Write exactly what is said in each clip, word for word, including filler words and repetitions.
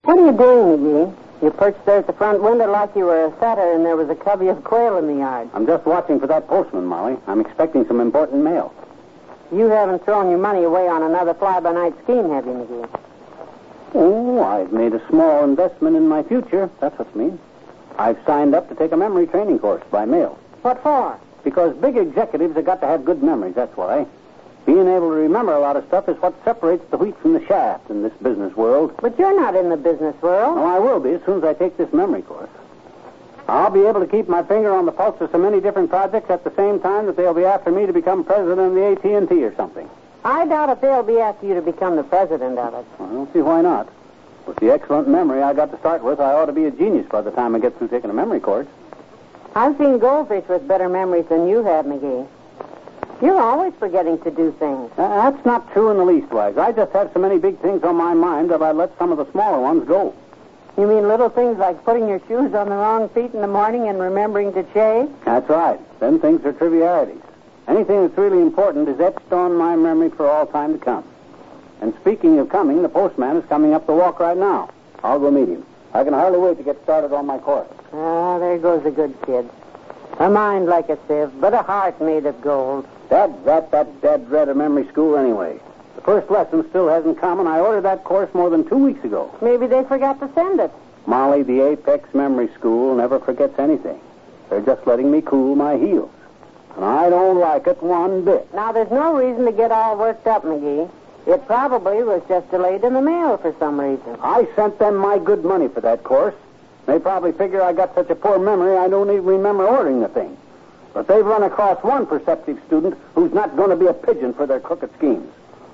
What are you doing, McGee? You perched there at the front window like you were a setter and there was a covey of quail in the yard. I'm just watching for that postman, Molly. I'm expecting some important mail. You haven't thrown your money away on another fly-by-night scheme, have you, McGee? Oh, I've made a small investment in my future. That's what it means. I've signed up to take a memory training course by mail. What for? Because big executives have got to have good memories, that's why. Being able to remember a lot of stuff is what separates the wheat from the chaff in this business world. But you're not in the business world. Well, I will be as soon as I take this memory course. I'll be able to keep my finger on the pulse of so many different projects at the same time that they'll be after me to become president of the A T and T or something. I doubt if they'll be after you to become the president of it. Well, I don't see why not. With the excellent memory I got to start with, I ought to be a genius by the time I get through taking a memory course. I've seen goldfish with better memories than you have, McGee. You're always forgetting to do things. Uh, that's not true in the least, Wags. I just have so many big things on my mind that I let some of the smaller ones go. You mean little things like putting your shoes on the wrong feet in the morning and remembering to shave? That's right. Then things are trivialities. Anything that's really important is etched on my memory for all time to come. And speaking of coming, the postman is coming up the walk right now. I'll go meet him. I can hardly wait to get started on my course. Ah, there goes a good kid. A mind like a sieve, but a heart made of gold. Dad, that, that, dead dread of memory school anyway. The first lesson still hasn't come, and I ordered that course more than two weeks ago. Maybe they forgot to send it. Molly, the Apex Memory School never forgets anything. They're just letting me cool my heels. And I don't like it one bit. Now, there's no reason to get all worked up, McGee. It probably was just delayed in the mail for some reason. I sent them my good money for that course. They probably figure I got such a poor memory I don't even remember ordering the thing. But they've run across one perceptive student who's not going to be a pigeon for their crooked schemes.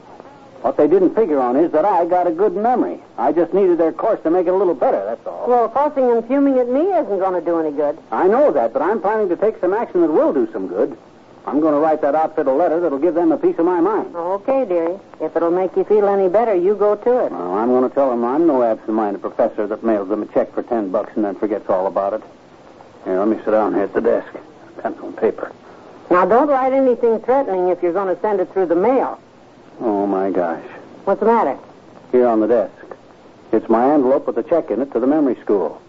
What they didn't figure on is that I got a good memory. I just needed their course to make it a little better, that's all. Well, fussing and fuming at me isn't going to do any good. I know that, but I'm planning to take some action that will do some good. I'm going to write that outfit a letter that'll give them a piece of my mind. Okay, dearie. If it'll make you feel any better, you go to it. Well, I'm going to tell them I'm no absent-minded professor that mails them a check for ten bucks and then forgets all about it. Here, let me sit down here at the desk. Pencil and paper. Now, don't write anything threatening if you're going to send it through the mail. Oh, my gosh. What's the matter? Here on the desk. It's my envelope with a check in it to the memory school.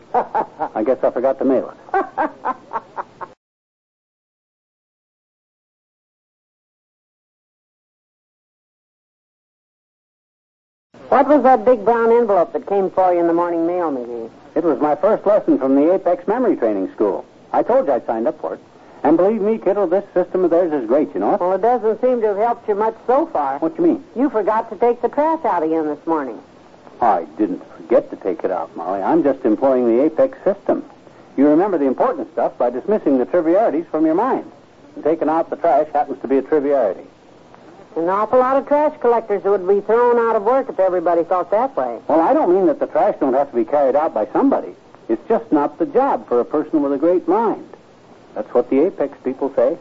I guess I forgot to mail it. What was that big brown envelope that came for you in the morning mail, McGee? It was my first lesson from the Apex Memory Training School. I told you I signed up for it. And believe me, kiddo, this system of theirs is great, you know. Well, it doesn't seem to have helped you much so far. What do you mean? You forgot to take the trash out again this morning. I didn't forget to take it out, Molly. I'm just employing the Apex system. You remember the important stuff by dismissing the trivialities from your mind. And taking out the trash happens to be a triviality. An awful lot of trash collectors would be thrown out of work if everybody thought that way. Well, I don't mean that the trash don't have to be carried out by somebody. It's just not the job for a person with a great mind. That's what the Apex people say.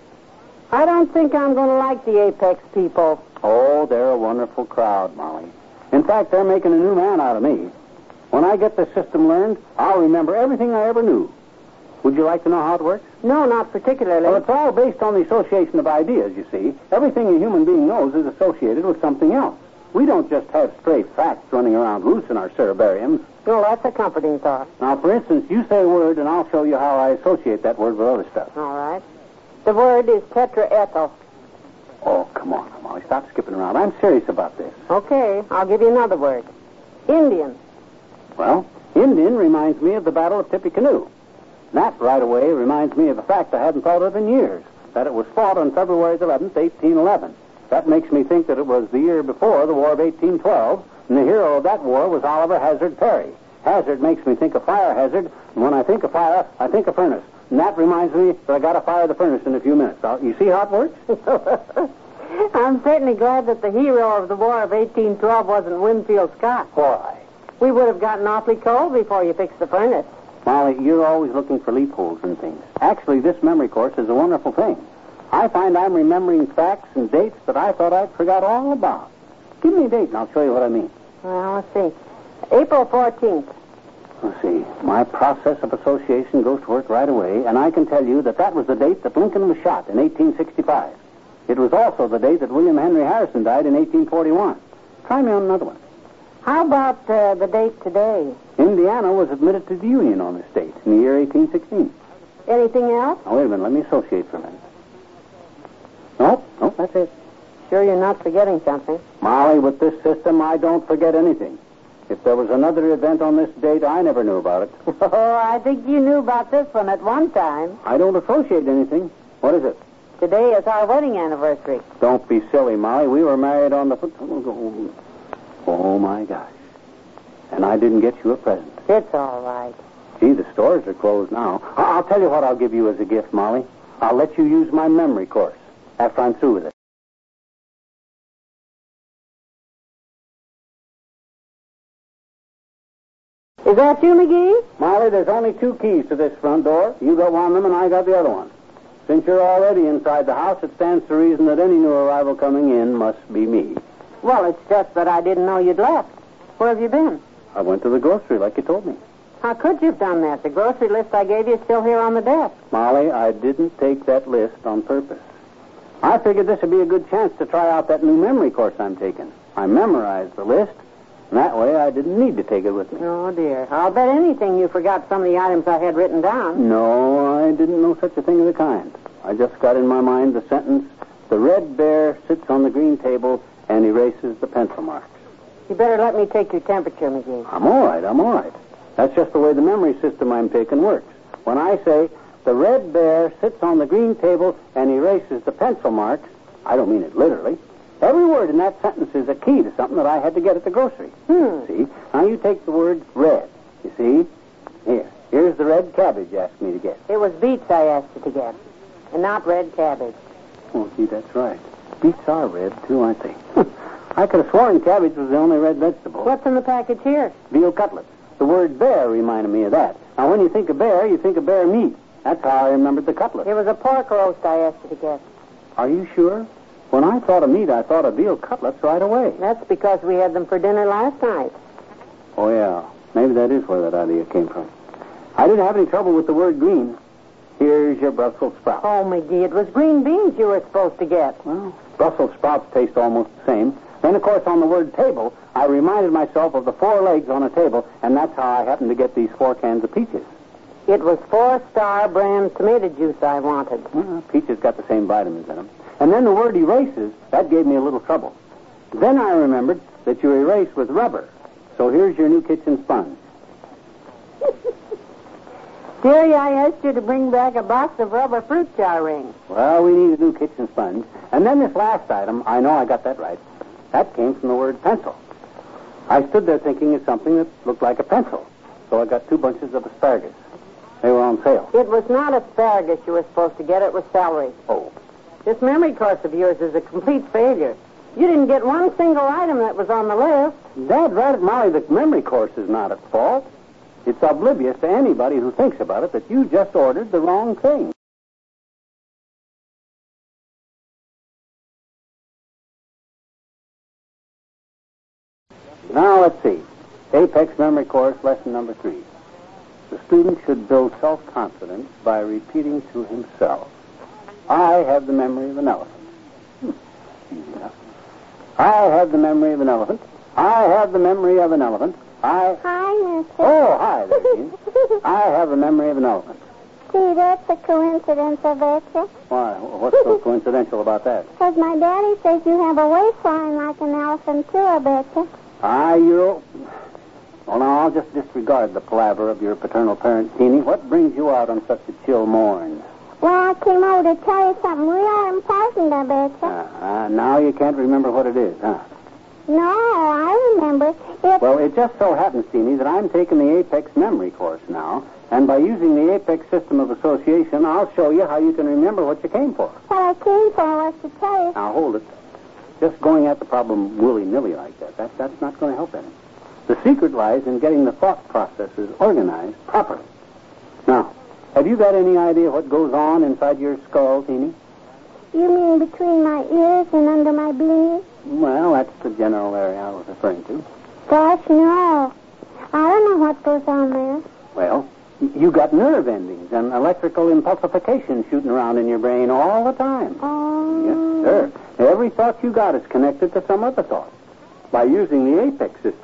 I don't think I'm going to like the Apex people. Oh, they're a wonderful crowd, Molly. In fact, they're making a new man out of me. When I get this system learned, I'll remember everything I ever knew. Would you like to know how it works? No, not particularly. Well, it's all based on the association of ideas, you see. Everything a human being knows is associated with something else. We don't just have stray facts running around loose in our cerebariums. Well, that's a comforting thought. Now, for instance, you say a word, and I'll show you how I associate that word with other stuff. All right. The word is tetraethyl. Oh, come on, Molly. Stop skipping around. I'm serious about this. Okay, I'll give you another word. Indian. Well, Indian reminds me of the Battle of Tippecanoe. That, right away, reminds me of a fact I hadn't thought of in years, that it was fought on February eleventh, eighteen eleven. That makes me think that it was the year before the War of eighteen twelve, and the hero of that war was Oliver Hazard Perry. Hazard makes me think of fire hazard, and when I think of fire, I think of furnace. And that reminds me that I got to fire the furnace in a few minutes. Now, you see how it works? I'm certainly glad that the hero of the War of eighteen twelve wasn't Winfield Scott. Why? We would have gotten awfully cold before you fixed the furnace. Molly, you're always looking for loopholes and things. Actually, this memory course is a wonderful thing. I find I'm remembering facts and dates that I thought I'd forgot all about. Give me a date, and I'll show you what I mean. Well, let's see. April fourteenth. Let's see. My process of association goes to work right away, and I can tell you that that was the date that Lincoln was shot in eighteen sixty-five. It was also the date that William Henry Harrison died in eighteen forty-one. Try me on another one. How about uh, the date today? Indiana was admitted to the Union on this date in the year eighteen sixteen. Anything else? Now, wait a minute. Let me associate for a minute. Nope, nope, that's it. Sure you're not forgetting something? Molly, with this system, I don't forget anything. If there was another event on this date, I never knew about it. Oh, I think you knew about this one at one time. I don't associate anything. What is it? Today is our wedding anniversary. Don't be silly, Molly. We were married on the... Oh, my gosh. And I didn't get you a present. It's all right. Gee, the stores are closed now. I- I'll tell you what I'll give you as a gift, Molly. I'll let you use my memory course after I'm through with it. Is that you, McGee? Molly, there's only two keys to this front door. You got one of them and I got the other one. Since you're already inside the house, it stands to reason that any new arrival coming in must be me. Well, it's just that I didn't know you'd left. Where have you been? I went to the grocery like you told me. How could you have done that? The grocery list I gave you is still here on the desk. Molly, I didn't take that list on purpose. I figured this would be a good chance to try out that new memory course I'm taking. I memorized the list, and that way I didn't need to take it with me. Oh, dear. I'll bet anything you forgot some of the items I had written down. No, I didn't know such a thing of the kind. I just got in my mind the sentence, the red bear sits on the green table and erases the pencil marks. You better let me take your temperature, McGee. I'm all right, I'm all right. That's just the way the memory system I'm taking works. When I say, the red bear sits on the green table and erases the pencil marks, I don't mean it literally. Every word in that sentence is a key to something that I had to get at the grocery. Hmm. See? Now you take the word red. You see? Here. Here's the red cabbage you asked me to get. It was beets I asked you to get, and not red cabbage. Oh, gee, that's right. Beets are red, too, aren't they? I could have sworn cabbage was the only red vegetable. What's in the package here? Veal cutlets. The word bear reminded me of that. Now, when you think of bear, you think of bear meat. That's how I remembered the cutlet. It was a pork roast I asked you to get. Are you sure? When I thought of meat, I thought of veal cutlets right away. That's because we had them for dinner last night. Oh, yeah. Maybe that is where that idea came from. I didn't have any trouble with the word green. Here's your Brussels sprouts. Oh, McGee, it was green beans you were supposed to get. Well, Brussels sprouts taste almost the same. Then, of course, on the word table, I reminded myself of the four legs on a table, and that's how I happened to get these four cans of peaches. It was four-star brand tomato juice I wanted. Well, peaches got the same vitamins in them. And then the word erases, that gave me a little trouble. Then I remembered that you erase with rubber. So here's your new kitchen sponge. Dearie, I asked you to bring back a box of rubber fruit jar rings. Well, we need a new kitchen sponge. And then this last item, I know I got that right. That came from the word pencil. I stood there thinking of something that looked like a pencil. So I got two bunches of asparagus. They were on sale. It was not asparagus you were supposed to get. It was celery. Oh. This memory course of yours is a complete failure. You didn't get one single item that was on the list. Dad, right, Molly, the memory course is not at fault. It's oblivious to anybody who thinks about it that you just ordered the wrong thing. Now, let's see. Apex Memory Course, lesson number three. The student should build self-confidence by repeating to himself, I have the memory of an elephant. Hmm. Easy enough. I have the memory of an elephant. I have the memory of an elephant. I... Hi, mister. Oh, hi there, Jean. I have the memory of an elephant. Gee, that's a coincidence, I betcha. Why? What's so coincidental about that? Because my daddy says you have a waistline like an elephant, too, I betcha. Ah, you're... Well, now, I'll just disregard the palaver of your paternal parent, Teeny. What brings you out on such a chill morn? Well, I came over to tell you something real important, I betcha. Uh, uh, now you can't remember what it is, huh? No, I remember. It... Well, it just so happens, Teeny, that I'm taking the Apex Memory Course now, and by using the Apex System of Association, I'll show you how you can remember what you came for. What I came for was to tell you... Now, hold it. Just going at the problem willy-nilly like that, that that's not going to help any. The secret lies in getting the thought processes organized properly. Now, have you got any idea what goes on inside your skull, Teeny? You mean between my ears and under my beanie? Well, that's the general area I was referring to. Gosh, no. I don't know what goes on there. Well, you got nerve endings and electrical impulsification shooting around in your brain all the time. Oh. Yes, sir. Every thought you got is connected to some other thought. By using the Apex system,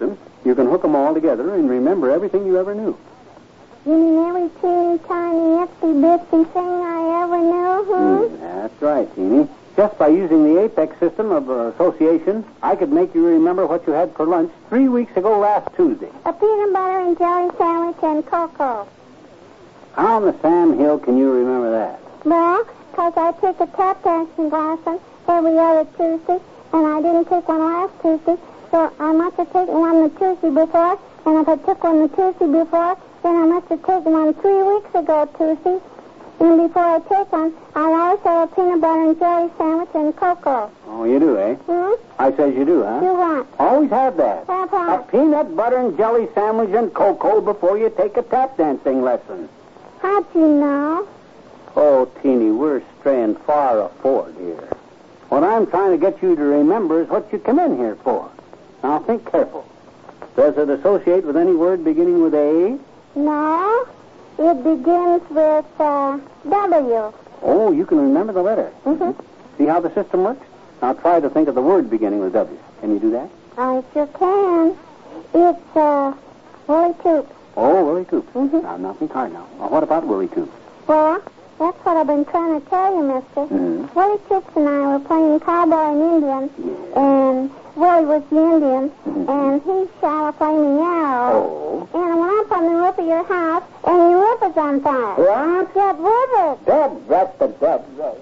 You can hook them all together and remember everything you ever knew. You mean every teeny tiny itsy bitsy thing I ever knew, hmm? Mm, that's right, Teeny. Just by using the Apex system of uh, association, I could make you remember what you had for lunch three weeks ago last Tuesday. A peanut butter and jelly sandwich and cocoa. How in the Sam Hill can you remember that? Well, because I take a tap dancing lesson every other Tuesday, and I didn't take one last Tuesday, so I must have taken one the Tuesday before, and if I took one the Tuesday before, then I must have taken one three weeks ago Tuesday. And before I take one, I'll always have a peanut butter and jelly sandwich and cocoa. Oh, you do, eh? Hmm? I says you do, huh? Do what? Always have that. Have A what? peanut butter and jelly sandwich and cocoa before you take a tap dancing lesson. How'd you know? Oh, Teeny, we're straying far aforward here. What I'm trying to get you to remember is what you come in here for. Now, think careful. Does it associate with any word beginning with A? No. It begins with uh, W. Oh, you can remember the letter. Mm-hmm. See how the system works? Now try to think of the word beginning with W. Can you do that? I sure can. It's uh, Willie Toops. Oh, Willie Toops. Mhm. Now, nothing hard now. Now, what about Willie Toops? Well, that's what I've been trying to tell you, mister. Mhm. Willie Toops and I were playing cowboy and Indian, Yeah. and Willie was the Indian, Mhm. and he shot a flaming arrow. Oh. And I went up on the roof of your house, and your roof is on fire. What? Get with it. Dead, that's the dead.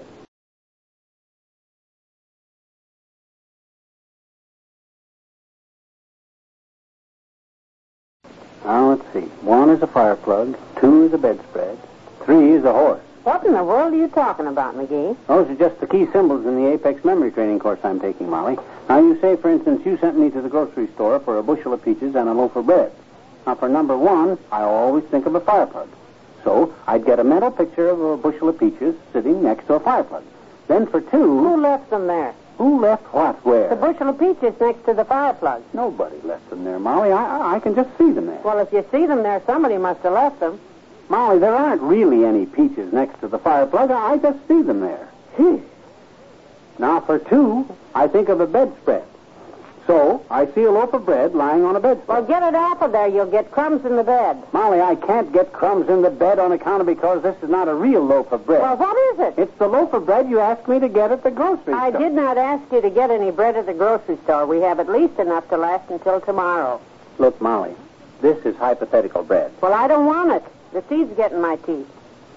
Now, let's see. One is a fire plug. Two is a bedspread. Three is a horse. What in the world are you talking about, McGee? Those are just the key symbols in the Apex memory training course I'm taking, Molly. Now, you say, for instance, you sent me to the grocery store for a bushel of peaches and a loaf of bread. Now, for number one, I always think of a fire plug. So, I'd get a mental picture of a bushel of peaches sitting next to a fire plug. Then for two... Who left them there? Who left what where? The bushel of peaches next to the fire plug. Nobody left them there, Molly. I, I, I can just see them there. Well, if you see them there, somebody must have left them. Molly, there aren't really any peaches next to the fire plug. I, I just see them there. Gee. Now, for two, I think of a bedspread. So, I see a loaf of bread lying on a bedspread. Well, get it off of there. You'll get crumbs in the bed. Molly, I can't get crumbs in the bed on account of because this is not a real loaf of bread. Well, what is it? It's the loaf of bread you asked me to get at the grocery I store. did not ask you to get any bread at the grocery store. We have at least enough to last until tomorrow. Look, Molly, this is hypothetical bread. Well, I don't want it. The seeds get in my teeth.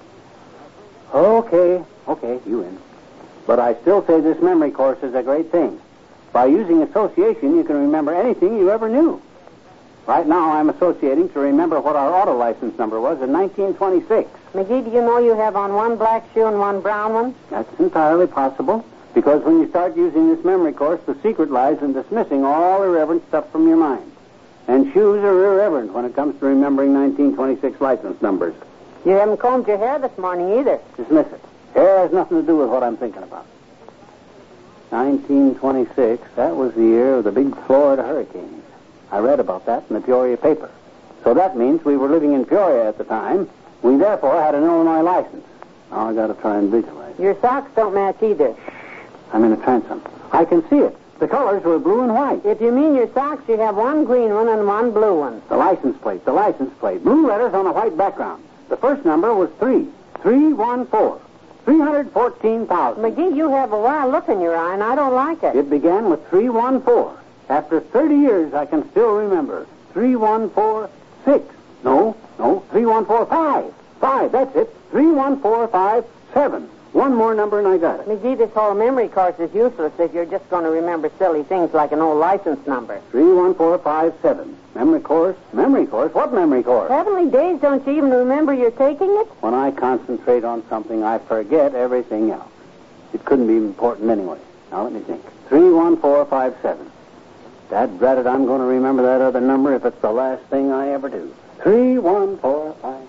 Okay, okay, you win. But I still say this memory course is a great thing. By using association, you can remember anything you ever knew. Right now, I'm associating to remember what our auto license number was in nineteen twenty-six. McGee, do you know you have on one black shoe and one brown one? That's entirely possible, because when you start using this memory course, the secret lies in dismissing all irreverent stuff from your mind. And shoes are irreverent when it comes to remembering nineteen twenty-six license numbers. You haven't combed your hair this morning either. Dismiss it. Hair has nothing to do with what I'm thinking about. nineteen twenty-six, that was the year of the big Florida hurricane. I read about that in the Peoria paper. So that means we were living in Peoria at the time. We therefore had an Illinois license. Now I got to try and visualize. Your socks don't match either. I'm in a transom. I can see it. The colors were blue and white. If you mean your socks, you have one green one and one blue one. The license plate, the license plate. Blue letters on a white background. The first number was three. three one four. three hundred fourteen thousand. McGee, you have a wild look in your eye, and I don't like it. It began with three one four. After thirty years, I can still remember. three one four six. No, no, three one four five. Five, that's it. three one four five seven. One more number and I got it. McGee, this whole memory course is useless if you're just going to remember silly things like an old license number. three one four five seven. Memory course? Memory course? What memory course? Heavenly days, don't you even remember you're taking it? When I concentrate on something, I forget everything else. It couldn't be important anyway. Now, let me think. three one four five seven. Dad drat it, I'm going to remember that other number if it's the last thing I ever do. three one four five